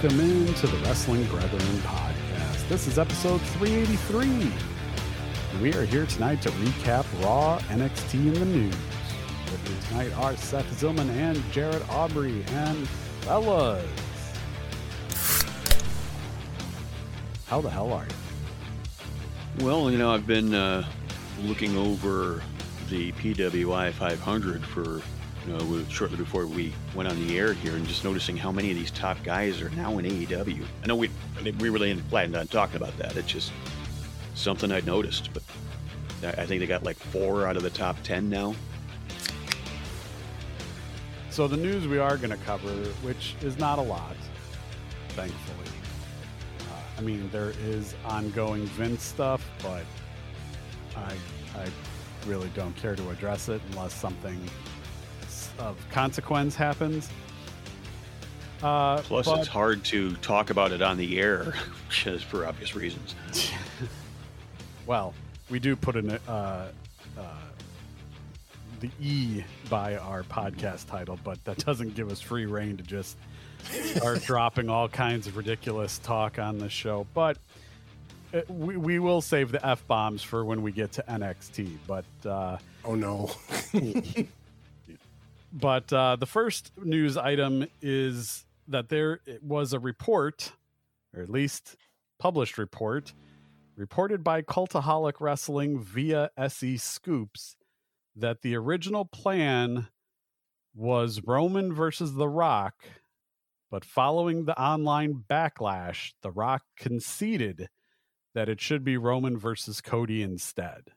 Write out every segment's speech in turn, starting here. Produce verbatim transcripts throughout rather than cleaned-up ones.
welcome into the Wrestling Brethren podcast. This is episode three eighty-three. We are here tonight to recap Raw, N X T, and the news. With me tonight are Seth Zillman and Jared Aubrey. And fellas, how the hell are you? Well, you know, I've been uh, looking over the P W I five hundred for, you know, shortly before we went on the air here, and just noticing how many of these top guys are now in A E W. I know we we really hadn't planned on talking about that. It's just something I'd noticed, but I think they got like four out of the top ten now. So the news we are going to cover, which is not a lot, thankfully. Uh, I mean, there is ongoing Vince stuff, but I I really don't care to address it unless something of consequence happens. Uh, Plus, but, it's hard to talk about it on the air, just for obvious reasons. Well, we do put in uh, uh, the E by our podcast title, but that doesn't give us free reign to just start dropping all kinds of ridiculous talk on the show. But it, we, we will save the F-bombs for when we get to N X T. But uh, oh, no. But uh, the first news item is that there was a report, or at least published report, reported by Cultaholic Wrestling via S E Scoops, that the original plan was Roman versus The Rock, but following the online backlash, The Rock conceded that it should be Roman versus Cody instead.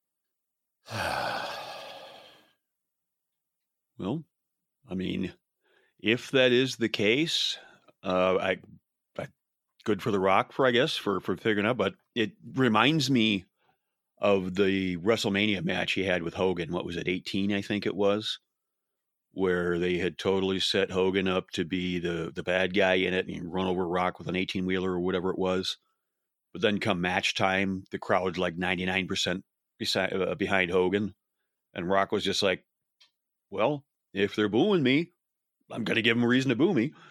Well, I mean, if that is the case, uh, I, I, good for The Rock for, I guess, for, for figuring out, but it reminds me of the WrestleMania match he had with Hogan. What was it, eighteen, I think it was, where they had totally set Hogan up to be the, the bad guy in it, and he run over Rock with an eighteen-wheeler or whatever it was. But then come match time, the crowd's like ninety-nine percent beside, uh, behind Hogan, and Rock was just like, well, if they're booing me, I'm going to give them a reason to boo me.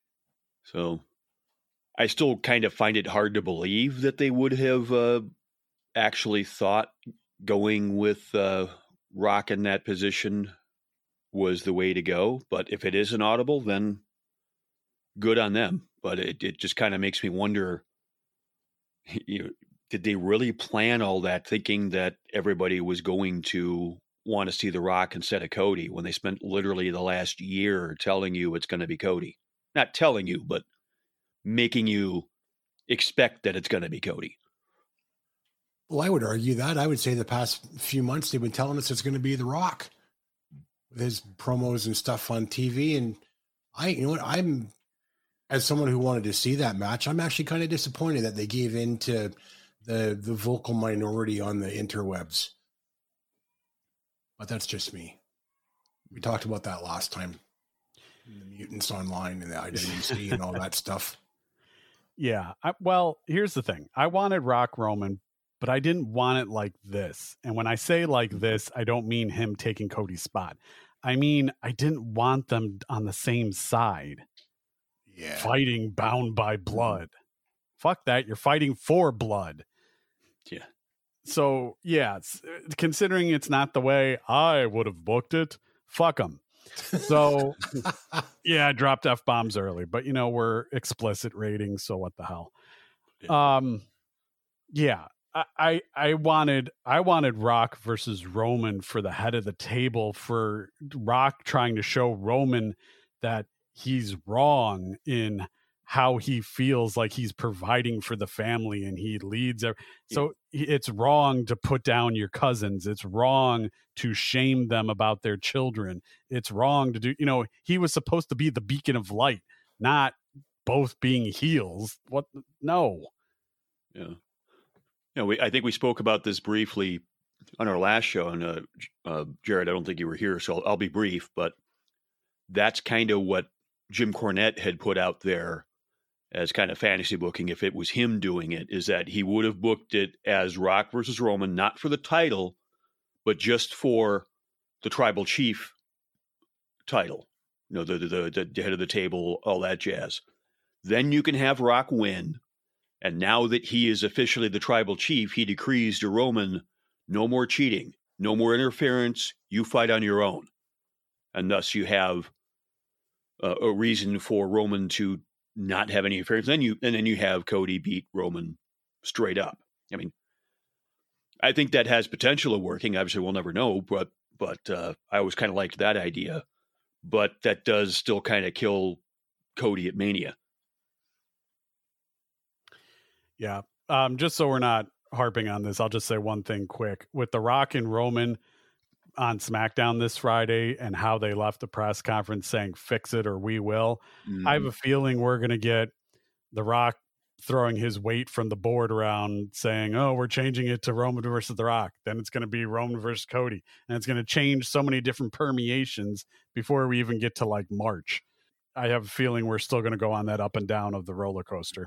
So I still kind of find it hard to believe that they would have uh, actually thought going with uh, Rock in that position was the way to go. But if it is an audible, then good on them. But it, it just kind of makes me wonder, you know, did they really plan all that thinking that everybody was going to want to see The Rock instead of Cody when they spent literally the last year telling you it's going to be Cody? Not telling you, but making you expect that it's going to be Cody. Well, I would argue that. I would say the past few months they've been telling us it's going to be The Rock with his promos and stuff on T V. And I, you know what, I'm, as someone who wanted to see that match, I'm actually kind of disappointed that they gave in to the, the vocal minority on the interwebs. But that's just me. We talked about that last time. The mutants online and the I W C and all that stuff. Yeah. I, well, here's the thing. I wanted Rock Roman, but I didn't want it like this. And when I say like this, I don't mean him taking Cody's spot. I mean, I didn't want them on the same side. Yeah. Fighting bound by blood. Fuck that. You're fighting for blood. Yeah. So, yeah, it's, considering it's not the way I would have booked it, fuck them. So, yeah, I dropped F-bombs early, but, you know, we're explicit ratings, so what the hell. Yeah. Um, yeah, I, I, I wanted I wanted Rock versus Roman for the head of the table, for Rock trying to show Roman that he's wrong in how he feels like he's providing for the family and he leads. Every, so it's wrong to put down your cousins. It's wrong to shame them about their children. It's wrong to do, you know, he was supposed to be the beacon of light, not both being heels. What? No. Yeah. You know, we, I think we spoke about this briefly on our last show, and uh, uh, Jared, I don't think you were here, so I'll, I'll be brief, but that's kind of what Jim Cornette had put out there as kind of fantasy booking, if it was him doing it, is that he would have booked it as Rock versus Roman, not for the title, but just for the tribal chief title, you know, the, the, the, the head of the table, all that jazz. Then you can have Rock win. And now that he is officially the tribal chief, he decrees to Roman, no more cheating, no more interference. You fight on your own. And thus you have uh, a reason for Roman to not have any interference. Then you, and then you have Cody beat Roman straight up. I mean, I think that has potential of working. Obviously, we'll never know, but but uh, I always kind of liked that idea. But that does still kind of kill Cody at Mania. Yeah. Um, just so we're not harping on this, I'll just say one thing quick. With The Rock and Roman on SmackDown this Friday and how they left the press conference saying fix it or we will, mm-hmm. I have a feeling we're going to get The Rock throwing his weight from the board around saying, oh, we're changing it to Roman versus The Rock. Then it's going to be Roman versus Cody. And it's going to change so many different permeations before we even get to like March. I have a feeling we're still going to go on that up and down of the roller coaster.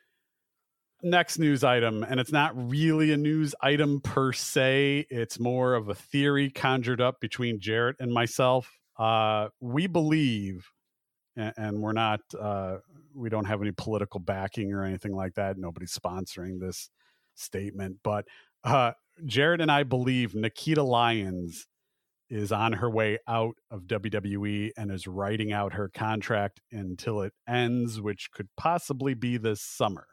Next news item, and it's not really a news item per se. It's more of a theory conjured up between Jarrett and myself. Uh, we believe, and, and we're not, uh, we don't have any political backing or anything like that. Nobody's sponsoring this statement, but uh, Jarrett and I believe Nikita Lyons is on her way out of W W E and is writing out her contract until it ends, which could possibly be this summer.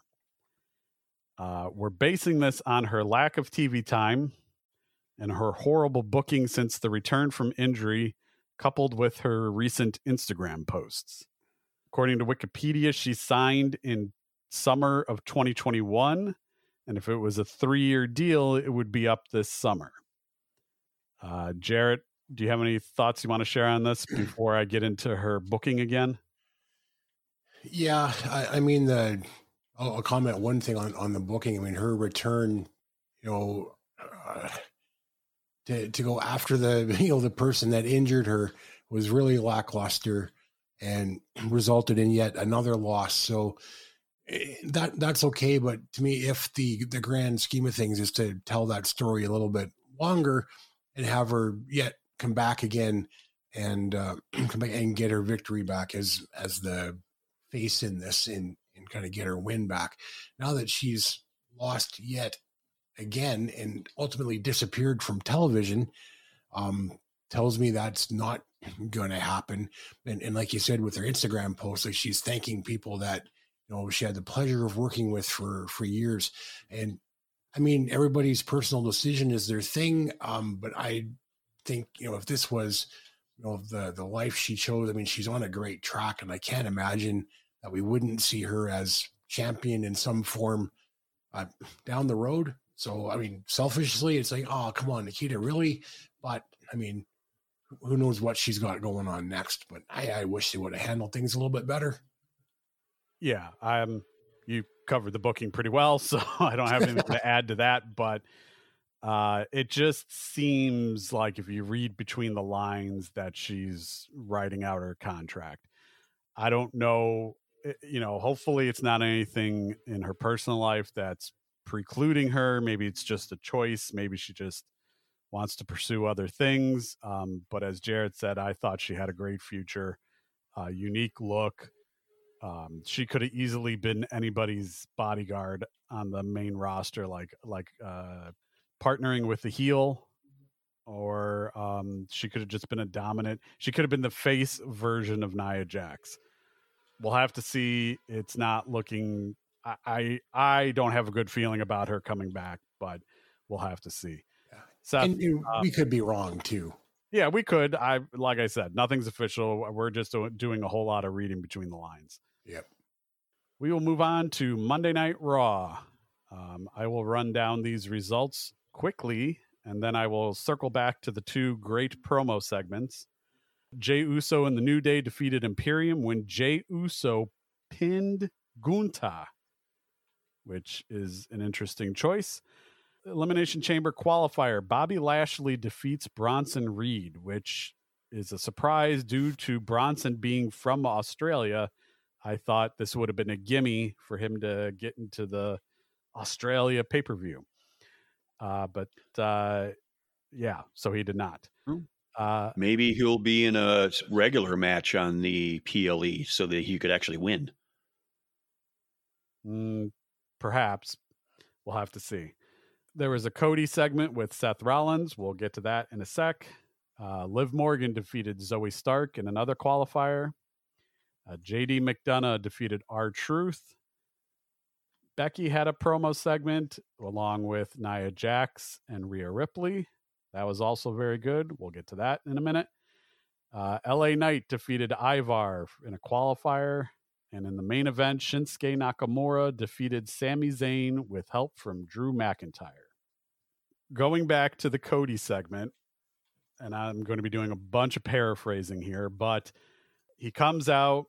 Uh, we're basing this on her lack of T V time and her horrible booking since the return from injury, coupled with her recent Instagram posts. According to Wikipedia, she signed in summer of twenty twenty-one, and if it was a three-year deal, it would be up this summer. Uh, Jarrett, do you have any thoughts you want to share on this before I get into her booking again? Yeah, I, I mean, the... I'll comment one thing on, on the booking. I mean, her return, you know, uh, to to go after the, you know, the person that injured her was really lackluster and resulted in yet another loss. So that that's okay. But to me, if the, the grand scheme of things is to tell that story a little bit longer and have her yet come back again and uh, come back and get her victory back as, as the face in this, in, and kind of get her win back. Now that she's lost yet again and ultimately disappeared from television, um, tells me that's not going to happen. And, and like you said, with her Instagram post, like she's thanking people that, you know, she had the pleasure of working with for, for years. And I mean, everybody's personal decision is their thing. Um, but I think, you know, if this was, you know, the, the life she chose, I mean, she's on a great track, and I can't imagine that we wouldn't see her as champion in some form uh, down the road. So, I mean, selfishly, it's like, oh, come on, Nikita, really? But, I mean, who knows what she's got going on next. But I, I wish they would have handled things a little bit better. Yeah, um, you covered the booking pretty well, so I don't have anything to add to that. But uh, it just seems like if you read between the lines that she's writing out her contract. I don't know. You know, hopefully it's not anything in her personal life that's precluding her. Maybe it's just a choice. Maybe she just wants to pursue other things. Um, but as Jarrett said, I thought she had a great future, uh, unique look. Um, she could have easily been anybody's bodyguard on the main roster, like like uh, partnering with the heel, or um, she could have just been a dominant. She could have been the face version of Nia Jax. We'll have to see. It's not looking. I, I I don't have a good feeling about her coming back, but we'll have to see. Yeah. Seth, and you, um, we could be wrong too. Yeah, we could. I like I said, nothing's official. We're just doing a whole lot of reading between the lines. Yep. We will move on to Monday Night Raw. Um, I will run down these results quickly, and then I will circle back to the two great promo segments. Jey Uso and the New Day defeated Imperium when Jey Uso pinned Gunther, which is an interesting choice. Elimination Chamber qualifier, Bobby Lashley defeats Bronson Reed, which is a surprise due to Bronson being from Australia. I thought this would have been a gimme for him to get into the Australia pay-per-view. Uh, but uh, yeah, so he did not. Uh, Maybe he'll be in a regular match on the P L E so that he could actually win. Mm, perhaps. We'll have to see. There was a Cody segment with Seth Rollins. We'll get to that in a sec. Uh, Liv Morgan defeated Zoe Stark in another qualifier. Uh, J D McDonough defeated R-Truth. Becky had a promo segment along with Nia Jax and Rhea Ripley. That was also very good. We'll get to that in a minute. Uh, L A Knight defeated Ivar in a qualifier. And in the main event, Shinsuke Nakamura defeated Sami Zayn with help from Drew McIntyre. Going back to the Cody segment, and I'm going to be doing a bunch of paraphrasing here, but he comes out,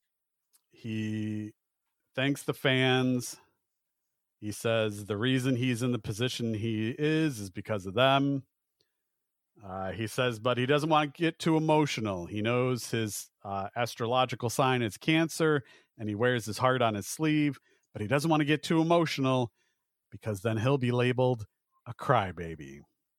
he thanks the fans. He says the reason he's in the position he is is because of them. Uh, he says, but he doesn't want to get too emotional. He knows his uh, astrological sign is Cancer, and he wears his heart on his sleeve, but he doesn't want to get too emotional because then he'll be labeled a crybaby.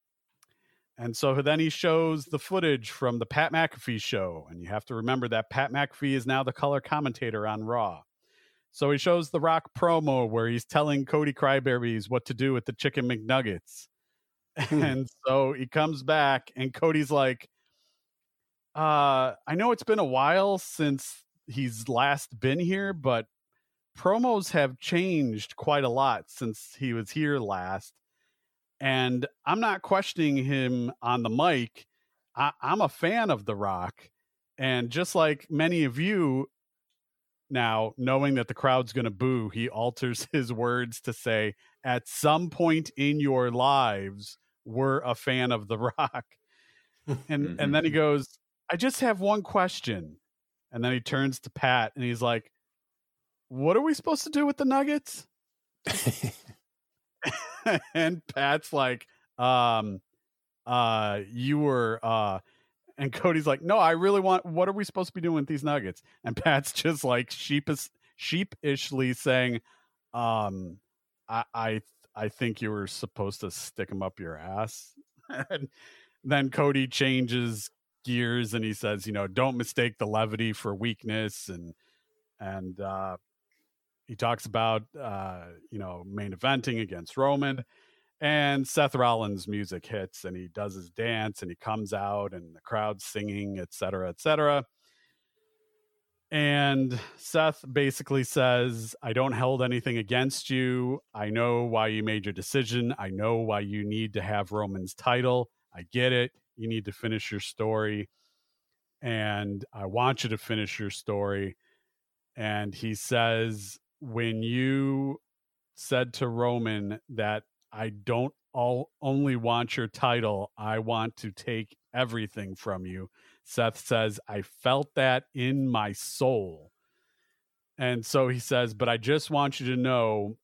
And so then he shows the footage from the Pat McAfee show, and you have to remember that Pat McAfee is now the color commentator on Raw. So he shows the Rock promo where he's telling Cody Crybabies what to do with the chicken McNuggets. And so he comes back and Cody's like, uh, I know it's been a while since he's last been here, but promos have changed quite a lot since he was here last. And I'm not questioning him on the mic. I, I'm a fan of The Rock. And just like many of you now, knowing that the crowd's going to boo, he alters his words to say, at some point in your lives, we're a fan of The Rock. And mm-hmm. and then he goes, I just have one question. And then he turns to Pat and he's like, what are we supposed to do with the Nuggets? And Pat's like, um, uh, you were, uh, and Cody's like, no, I really want, what are we supposed to be doing with these Nuggets? And Pat's just like sheepish, sheepishly saying, um, I, I, I think you were supposed to stick them up your ass. And then Cody changes gears and he says, you know, don't mistake the levity for weakness. And, and, uh, he talks about, uh, you know, main eventing against Roman, and Seth Rollins' music hits and he does his dance and he comes out and the crowd's singing, et cetera, et cetera. And Seth basically says, I don't hold anything against you. I know why you made your decision. I know why you need to have Roman's title. I get it. You need to finish your story. And I want you to finish your story. And he says, when you said to Roman that I don't all only want your title, I want to take everything from you. Seth says, I felt that in my soul. And so he says, but I just want you to know,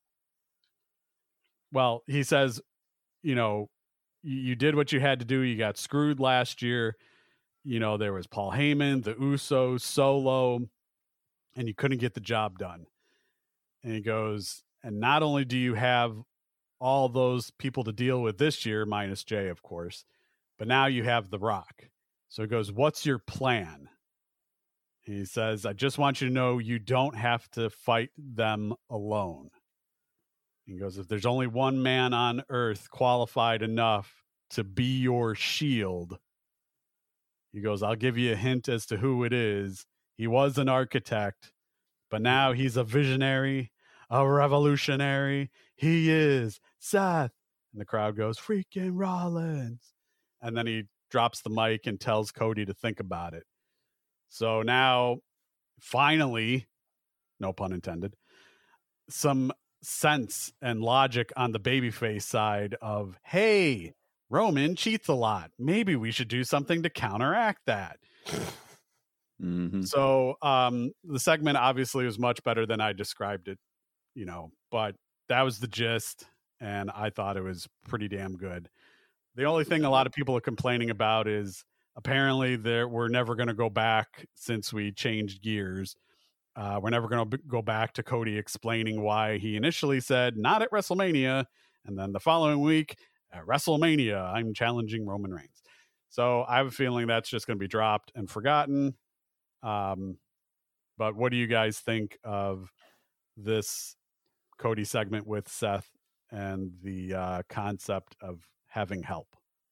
well, he says, you know, you, you did what you had to do. You got screwed last year. You know, there was Paul Heyman, the Usos, Solo, and you couldn't get the job done. And he goes, and not only do you have all those people to deal with this year, minus Jay, of course, but now you have The Rock. So he goes, what's your plan? He says, I just want you to know you don't have to fight them alone. He goes, if there's only one man on earth qualified enough to be your shield, he goes, I'll give you a hint as to who it is. He was an architect, but now he's a visionary, a revolutionary. He is Seth. And the crowd goes, freaking Rollins. And then he drops the mic and tells Cody to think about it. So now, finally, no pun intended, some sense and logic on the babyface side of, hey, Roman cheats a lot. Maybe we should do something to counteract that. Mm-hmm. So um, the segment obviously was much better than I described it, you know, but that was the gist, and I thought it was pretty damn good. The only thing a lot of people are complaining about is apparently there we're never going to go back since we changed gears. Uh, we're never going to b- go back to Cody explaining why he initially said not at WrestleMania, and then the following week at WrestleMania, I'm challenging Roman Reigns. So I have a feeling that's just going to be dropped and forgotten. Um, but what do you guys think of this Cody segment with Seth and the uh, concept of having help?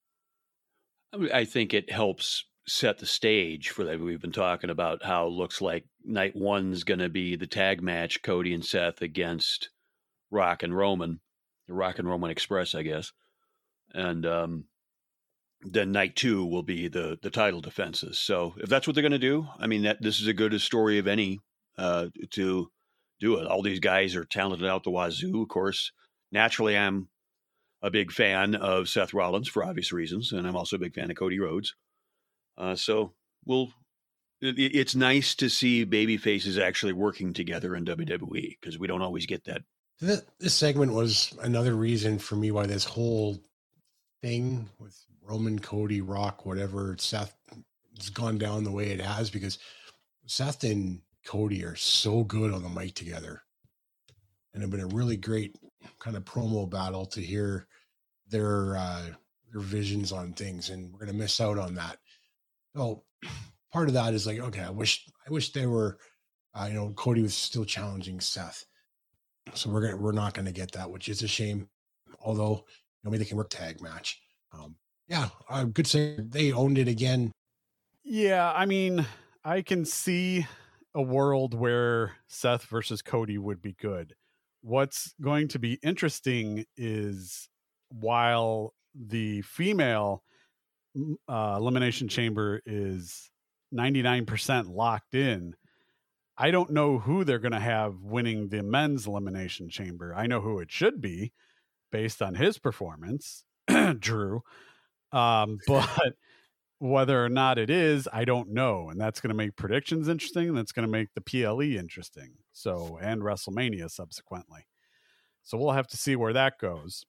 I mean, I think it helps set the stage for that. We've been talking about how it looks like night one's going to be the tag match, Cody and Seth against Rock and Roman, the Rock and Roman Express, I guess. And um, then night two will be the the title defenses. So if that's what they're going to do, I mean, that this is as good a story of any uh, to do it. All these guys are talented out the wazoo. Of course, naturally, I'm a big fan of Seth Rollins for obvious reasons, and I'm also a big fan of Cody Rhodes. Uh, so we'll. It, it's nice to see baby faces actually working together in W W E because we don't always get that. This, this segment was another reason for me why this whole thing with Roman, Cody, Rock, whatever, Seth has gone down the way it has, because Seth and Cody are so good on the mic together, and have been a really great kind of promo battle to hear their uh, their visions on things, and we're gonna miss out on that. So part of that is like, okay, I wish I wish they were, uh, you know, Cody was still challenging Seth, so we're gonna we're not gonna get that, which is a shame. Although, you know, maybe they can work tag match. Um, yeah, I could say they owned it again. Yeah, I mean, I can see a world where Seth versus Cody would be good. What's going to be interesting is while the female uh, Elimination Chamber is ninety-nine percent locked in, I don't know who they're going to have winning the men's Elimination Chamber. I know who it should be based on his performance, Drew. Um, but whether or not it is, I don't know. And that's going to make predictions interesting. And that's going to make the P L E interesting. So, and WrestleMania subsequently. So we'll have to see where that goes.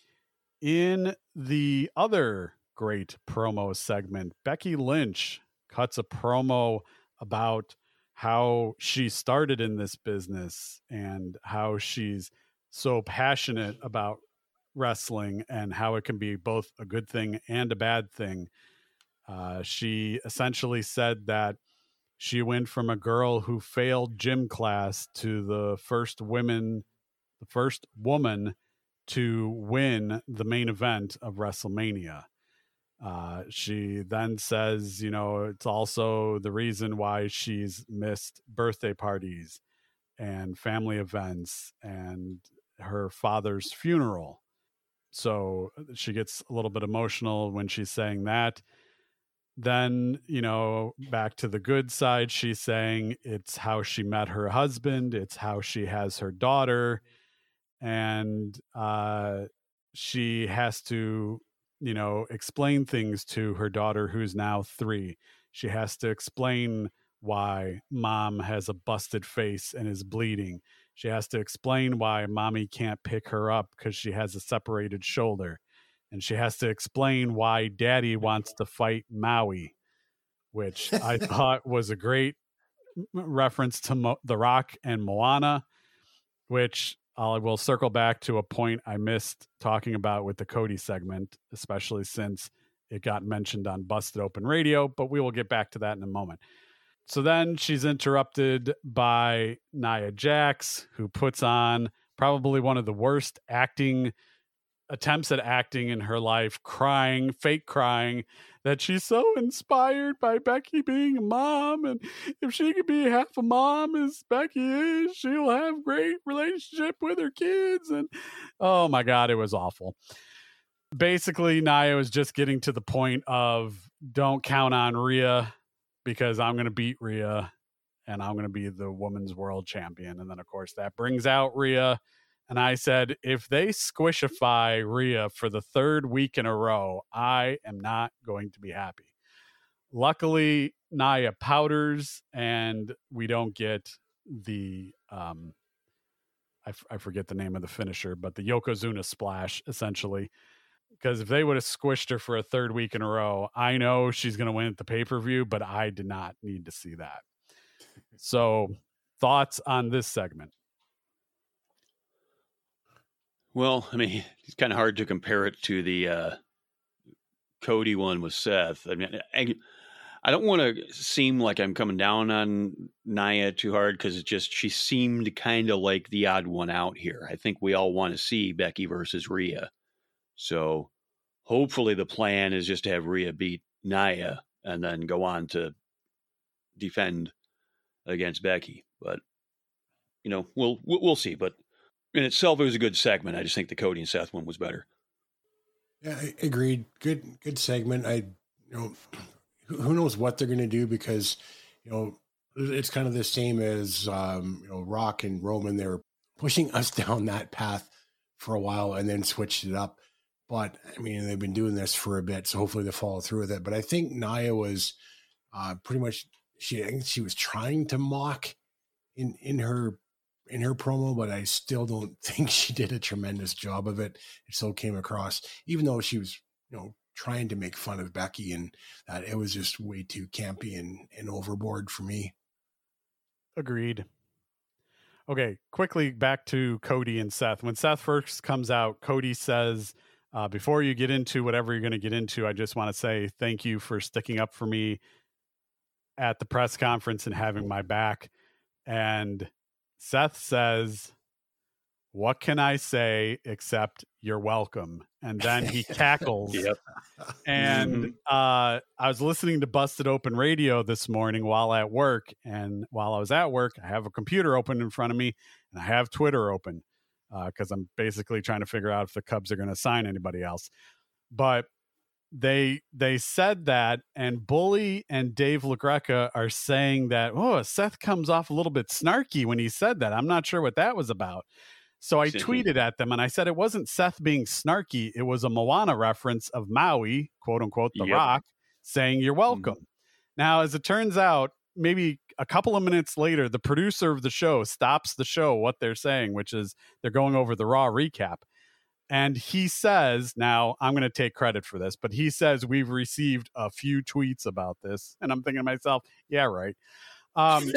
In the other great promo segment, Becky Lynch cuts a promo about how she started in this business and how she's so passionate about wrestling and how it can be both a good thing and a bad thing. Uh, she essentially said that she went from a girl who failed gym class to the first women, the first woman to win the main event of WrestleMania. Uh, she then says, you know, it's also the reason why she's missed birthday parties and family events and her father's funeral. So she gets a little bit emotional when she's saying that. Then, you know, back to the good side, she's saying it's how she met her husband. It's how she has her daughter. And uh, she has to, you know, explain things to her daughter, who's now three. She has to explain why mom has a busted face and is bleeding. She has to explain why mommy can't pick her up because she has a separated shoulder. And she has to explain why daddy wants to fight Maui, which I thought was a great reference to Mo- The Rock and Moana, which I will circle back to a point I missed talking about with the Cody segment, especially since it got mentioned on Busted Open Radio, but we will get back to that in a moment. So then she's interrupted by Nia Jax, who puts on probably one of the worst acting attempts at acting in her life, crying, fake crying, that she's so inspired by Becky being a mom, and if she could be half a mom as Becky is, she'll have great relationship with her kids. And oh my God, it was awful. Basically, Nia was just getting to the point of don't count on Rhea because I'm going to beat Rhea and I'm going to be the women's world champion. And then, of course, that brings out Rhea. And I said, if they squishify Rhea for the third week in a row, I am not going to be happy. Luckily, Nia powders and we don't get the, um, I, f- I forget the name of the finisher, but the Yokozuna splash, essentially. Because if they would have squished her for a third week in a row, I know she's going to win at the pay-per-view, but I did not need to see that. So, thoughts on this segment? Well, I mean, it's kind of hard to compare it to the uh, Cody one with Seth. I mean, I, I don't want to seem like I'm coming down on Nia too hard because it's just she seemed kind of like the odd one out here. I think we all want to see Becky versus Rhea. So hopefully the plan is just to have Rhea beat Nia and then go on to defend against Becky. But, you know, we'll we'll see. But in itself, it was a good segment. I just think the Cody and Seth one was better. Yeah, I agreed. Good, good segment. I, you know, who knows what they're going to do because, you know, it's kind of the same as, um, you know, Rock and Roman. They were pushing us down that path for a while and then switched it up. But I mean, they've been doing this for a bit, so hopefully they'll follow through with it. But I think Nia was uh, pretty much she. I think she was trying to mock in in her in her promo, but I still don't think she did a tremendous job of it. It still came across, even though she was, you know, trying to make fun of Becky, and that it was just way too campy and and overboard for me. Agreed. Okay, quickly back to Cody and Seth. When Seth first comes out, Cody says, uh, before you get into whatever you're going to get into, I just want to say thank you for sticking up for me at the press conference and having my back. And Seth says, what can I say except you're welcome? And then he cackles. Yep. And uh, I was listening to Busted Open Radio this morning while at work. And while I was at work, I have a computer open in front of me and I have Twitter open because uh, I'm basically trying to figure out if the Cubs are going to sign anybody else. But they they said that, and Bully and Dave LaGreca are saying that, oh, Seth comes off a little bit snarky when he said that. I'm not sure what that was about. So I tweeted at them and I said it wasn't Seth being snarky. It was a Moana reference of Maui, quote unquote, The Yep. Rock, saying you're welcome. Mhm. Now, as it turns out, maybe a couple of minutes later, the producer of the show stops the show, what they're saying, which is they're going over the Raw recap. And he says, now I'm going to take credit for this, but he says we've received a few tweets about this. And I'm thinking to myself, yeah, right. Um,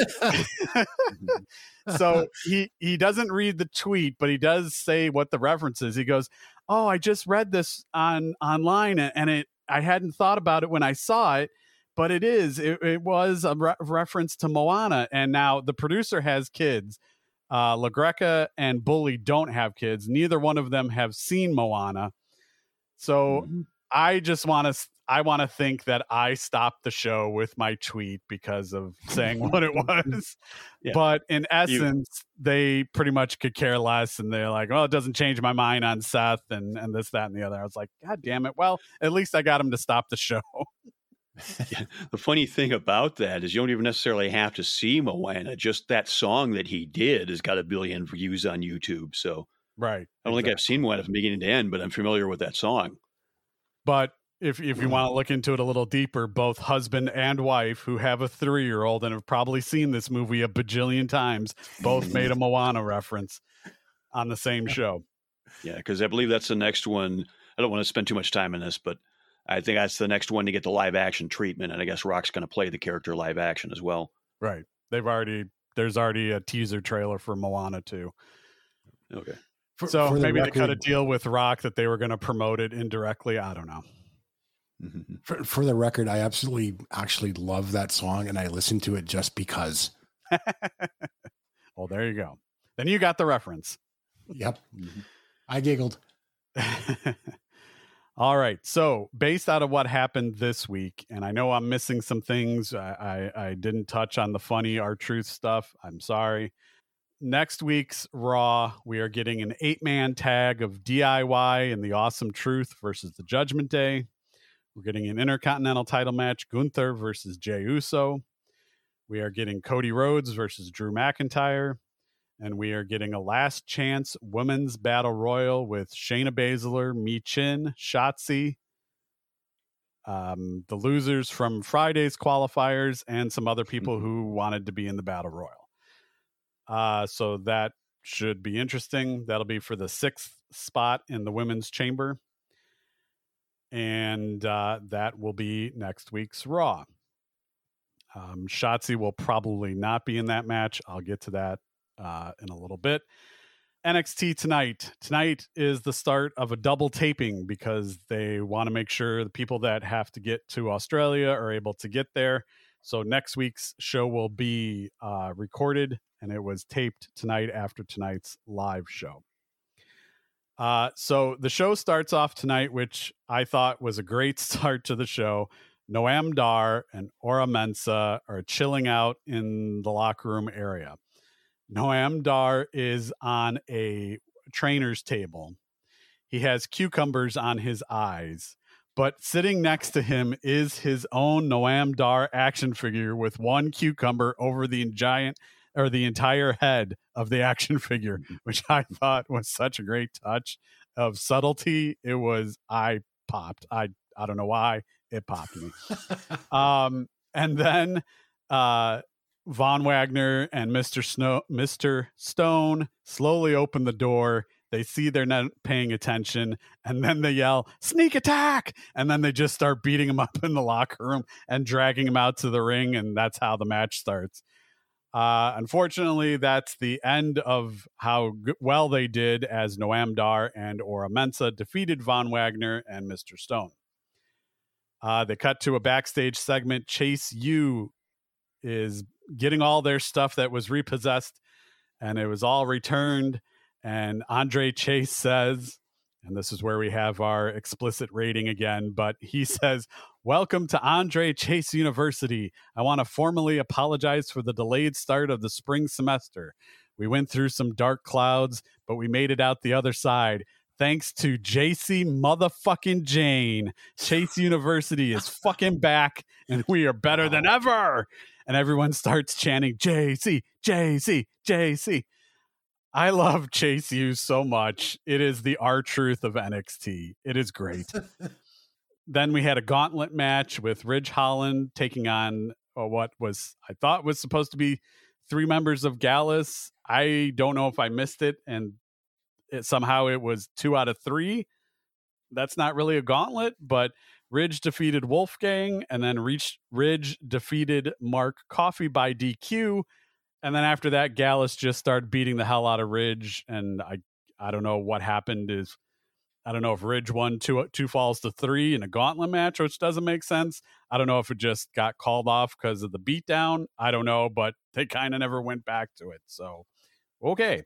so he, he doesn't read the tweet, but he does say what the reference is. He goes, oh, I just read this on online and it, I hadn't thought about it when I saw it, but it is, it, it was a re- reference to Moana. And now the producer has kids. Uh, LaGreca and Bully don't have kids. Neither one of them have seen Moana. So Mhm. I just want to, I want to think that I stopped the show with my tweet because of saying what it was. Yeah. But in essence, you, they pretty much could care less. And they're like, well, it doesn't change my mind on Seth and, and this, that, and the other. I was like, God damn it. Well, at least I got him to stop the show. Yeah, the funny thing about that is you don't even necessarily have to see Moana. Just that song that he did has got a billion views on YouTube. So right. I don't exactly. think I've seen Moana from beginning to end, but I'm familiar with that song. But if if you want to look into it a little deeper, both husband and wife who have a three-year-old and have probably seen this movie a bajillion times, both made a Moana reference on the same show. Yeah, because I believe that's the next one. I don't want to spend too much time on this, but I think that's the next one to get the live action treatment. And I guess Rock's going to play the character live action as well. Right. They've already, there's already a teaser trailer for Moana too. Okay. For, so for maybe record, they cut a deal with Rock that they were going to promote it indirectly. I don't know. Mm-hmm. For, for the record, I absolutely actually love that song and I listen to it just because. Well, there you go. Then you got the reference. Yep. Mm-hmm. I giggled. All right. So based out of what happened this week, and I know I'm missing some things. I, I, I didn't touch on the funny R-Truth stuff. I'm sorry. Next week's Raw, we are getting an eight-man tag of D I Y and the Awesome Truth versus the Judgment Day. We're getting an Intercontinental title match, Gunther versus Jey Uso. We are getting Cody Rhodes versus Drew McIntyre. And we are getting a last chance women's battle royal with Shayna Baszler, Mi Chin, Shotzi, um, the losers from Friday's qualifiers, and some other people who wanted to be in the battle royal. Uh, so that should be interesting. That'll be for the sixth spot in the women's chamber. And uh, that will be next week's Raw. Um, Shotzi will probably not be in that match. I'll get to that uh, in a little bit. N X T tonight. Tonight is the start of a double taping because they want to make sure the people that have to get to Australia are able to get there. So next week's show will be uh, recorded, and it was taped tonight after tonight's live show. Uh, so the show starts off tonight, which I thought was a great start to the show. Noam Dar and Ora Mensah are chilling out in the locker room area. Noam Dar is on a trainer's table. He has cucumbers on his eyes, but sitting next to him is his own Noam Dar action figure with one cucumber over the giant or the entire head of the action figure, which I thought was such a great touch of subtlety. It was, I popped. I, I don't know why it popped me. um, and then, uh, Von Wagner and Mister Snow, Mister Stone slowly open the door. They see they're not paying attention, and then they yell, "Sneak attack!" And then they just start beating him up in the locker room and dragging him out to the ring, and that's how the match starts. Uh, unfortunately, that's the end of how g- well they did, as Noam Dar and Ora Mensah defeated Von Wagner and Mister Stone. Uh, they cut to a backstage segment. Chase U is getting all their stuff that was repossessed, and it was all returned. And Andre Chase says, and this is where we have our explicit rating again, but he says, "Welcome to Andre Chase University. I want to formally apologize for the delayed start of the spring semester. We went through some dark clouds, but we made it out the other side. Thanks to J C motherfucking Jane. Chase University is fucking back, and we are better than ever." And everyone starts chanting, "J C, J C, J C." I love Chase U so much. It is the R-Truth of N X T. It is great. Then we had a gauntlet match with Ridge Holland taking on uh, what was, I thought was supposed to be three members of Gallus. I don't know if I missed it, and it, somehow it was two out of three. That's not really a gauntlet, but Ridge defeated Wolfgang, and then Ridge, Ridge defeated Mark Coffey by D Q. And then after that, Gallus just started beating the hell out of Ridge. And I I don't know what happened. Is I don't know if Ridge won two, two falls to three in a gauntlet match, which doesn't make sense. I don't know if it just got called off because of the beatdown. I don't know, but they kind of never went back to it. So, okay.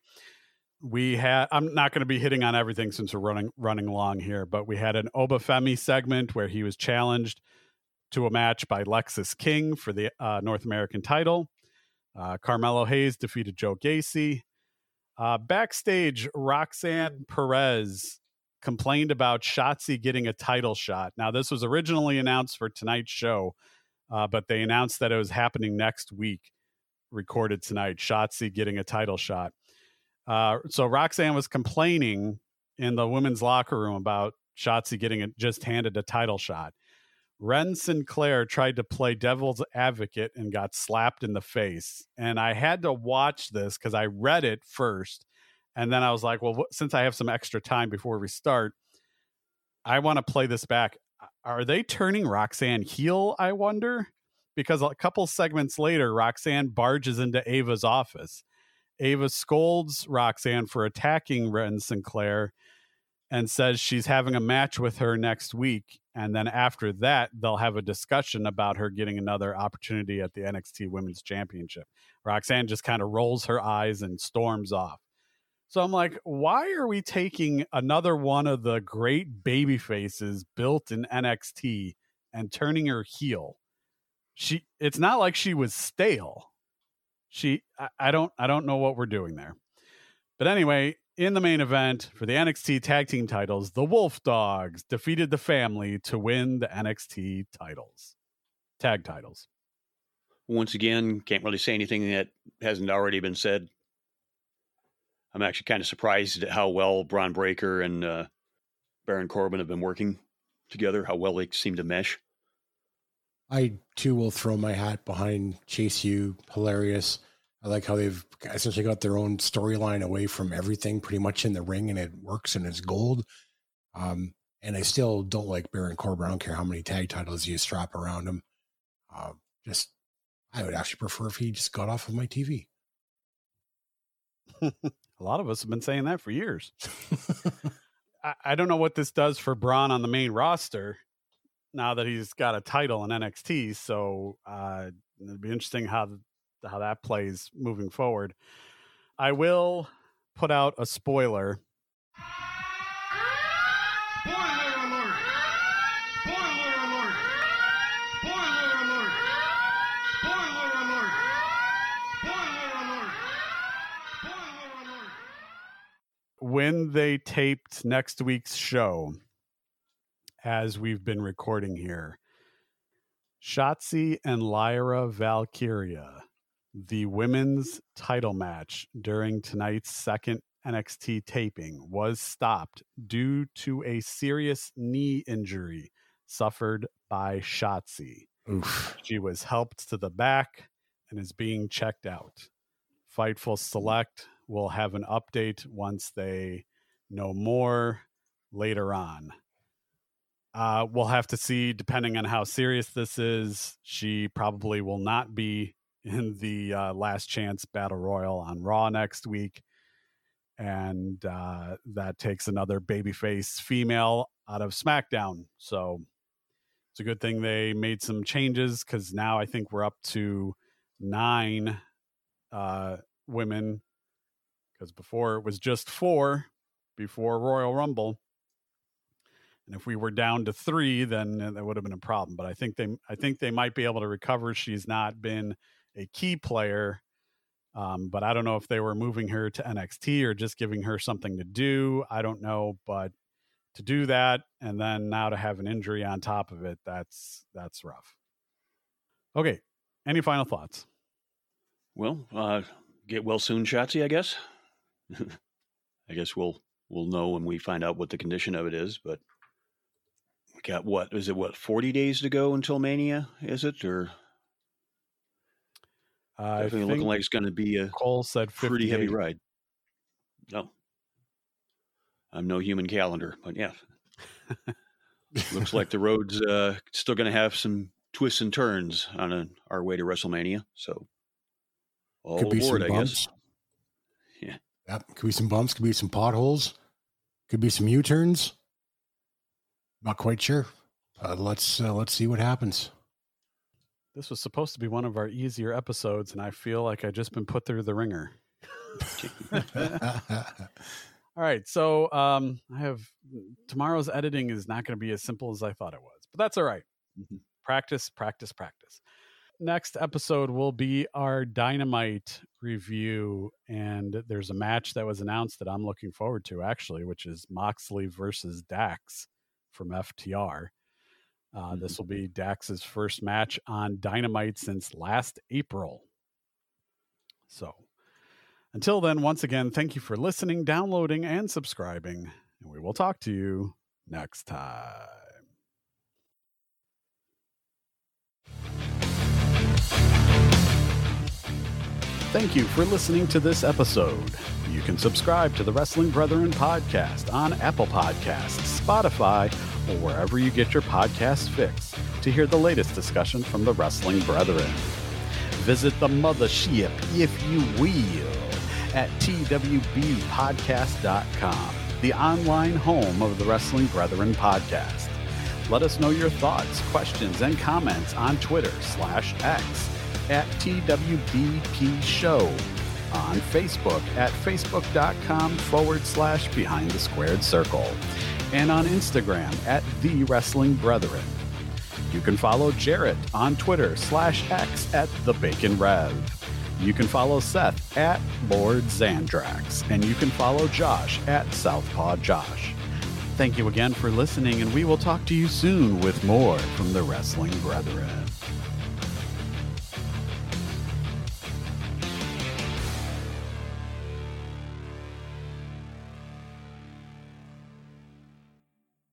We had, I'm not going to be hitting on everything since we're running running along here, but we had an Obafemi segment where he was challenged to a match by Lexis King for the uh, North American title. Uh, Carmelo Hayes defeated Joe Gacy. Uh, backstage, Roxanne Perez complained about Shotzi getting a title shot. Now, this was originally announced for tonight's show, uh, but they announced that it was happening next week, recorded tonight, Shotzi getting a title shot. Uh, so Roxanne was complaining in the women's locker room about Shotzi getting a, just handed a title shot. Ren Sinclair tried to play devil's advocate and got slapped in the face. And I had to watch this because I read it first. And then I was like, well, wh- since I have some extra time before we start, I want to play this back. Are they turning Roxanne heel, I wonder? Because a couple segments later, Roxanne barges into Ava's office. Ava scolds Roxanne for attacking Ren Sinclair and says she's having a match with her next week. And then after that, they'll have a discussion about her getting another opportunity at the N X T Women's Championship. Roxanne just kind of rolls her eyes and storms off. So I'm like, why are we taking another one of the great baby faces built in N X T and turning her heel? She, it's not like she was stale. She, I, I don't, I don't know what we're doing there. But anyway, in the main event for the N X T tag team titles, the Wolf Dogs defeated the Family to win the N X T titles, tag titles. Once again, can't really say anything that hasn't already been said. I'm actually kind of surprised at how well Braun Breaker and uh, Baron Corbin have been working together, how well they seem to mesh. I, too, will throw my hat behind Chase U. Hilarious. I like how they've essentially got their own storyline away from everything pretty much in the ring, and it works and it's gold. Um, and I still don't like Baron Corbin. I don't care how many tag titles you strap around him. Uh, just, I would actually prefer if he just got off of my T V. A lot of us have been saying that for years. I, I don't know what this does for Braun on the main roster now that he's got a title in N X T. So uh, it'll be interesting how how that plays moving forward. I will put out a spoiler. Spoiler alert! Spoiler alert! Spoiler alert! Spoiler alert! Spoiler alert! Spoiler alert! When they taped next week's show, as we've been recording here, Shotzi and Lyra Valkyria, the women's title match during tonight's second N X T taping, was stopped due to a serious knee injury suffered by Shotzi. Oof. She was helped to the back and is being checked out. Fightful Select will have an update once they know more later on. Uh, we'll have to see, depending on how serious this is. She probably will not be in the uh, Last Chance Battle Royal on Raw next week. And uh, that takes another babyface female out of SmackDown. So it's a good thing they made some changes, because now I think we're up to nine uh, women, because before it was just four before Royal Rumble. And if we were down to three, then that would have been a problem. But I think they, I think they might be able to recover. She's not been a key player, um, but I don't know if they were moving her to N X T or just giving her something to do. I don't know, but to do that and then now to have an injury on top of it, that's that's rough. Okay, any final thoughts? Well, uh, get well soon, Shotzi, I guess. I guess we'll we'll know when we find out what the condition of it is, but we got what is it? What forty days to go until Mania? Is it or Uh, definitely I looking think like it's going to be a Cole said pretty heavy fifty-eight. ride? No, I'm no human calendar, but yeah, looks like the road's uh, still going to have some twists and turns on a, our way to WrestleMania. So all Could be aboard, some I bumps. guess. Yeah. Yep. Could be some bumps. Could be some potholes. Could be some U-turns. Not quite sure. Uh, let's uh, let's see what happens. This was supposed to be one of our easier episodes, and I feel like I just been put through the ringer. All right, so um, I have tomorrow's editing is not going to be as simple as I thought it was, but that's all right. Mhm. Practice, practice, practice. Next episode will be our Dynamite review, and there's a match that was announced that I'm looking forward to, actually, which is Moxley versus Dax from F T R. Uh, Mhm. This will be Dax's first match on Dynamite since last April. So until then, once again, thank you for listening, downloading, and subscribing, and we will talk to you next time. Thank you for listening to this episode. You can subscribe to the Wrestling Brethren podcast on Apple Podcasts, Spotify, or wherever you get your podcasts fix to hear the latest discussion from the Wrestling Brethren. Visit the mothership, if you will, at T W B podcast dot com, the online home of the Wrestling Brethren podcast. Let us know your thoughts, questions, and comments on Twitter slash X at T W B P Show, on Facebook at facebook.com forward slash behind the squared circle, and on Instagram at The Wrestling Brethren. You can follow Jarrett on Twitter slash X at The Bacon Rev. You can follow Seth at Lord Zandrax, and you can follow Josh at Southpaw Josh. Thank you again for listening, and we will talk to you soon with more from the Wrestling Brethren.